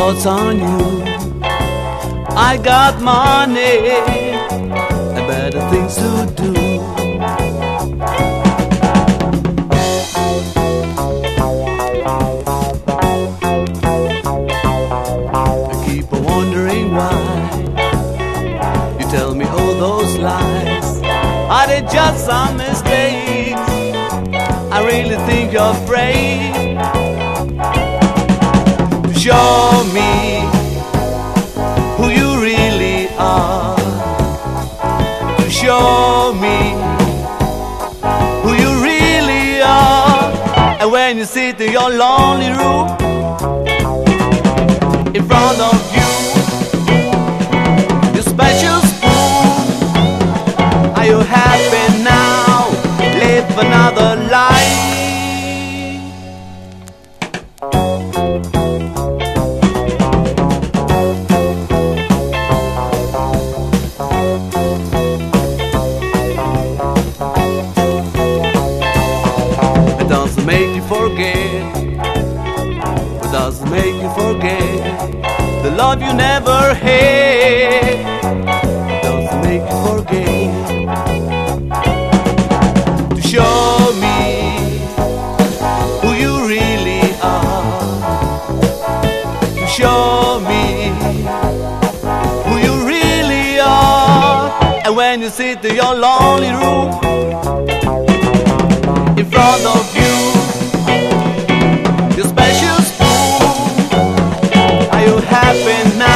thoughts on you. I got money and better things to do. I keep on wondering why you tell me all those lies. Are they just some mistakes? I really think you're afraid to show me who you really are, to show me who you really are. And when you sit in your lonely room in front of you, your special spoon, are you happy now? Live another life. It doesn't make you forget, it doesn't make you forget the love you never had. It doesn't make you forget to show me who you really are, to show me who you really are. And when you sit in your lonely room in front of you, your special spoon, are you happy now?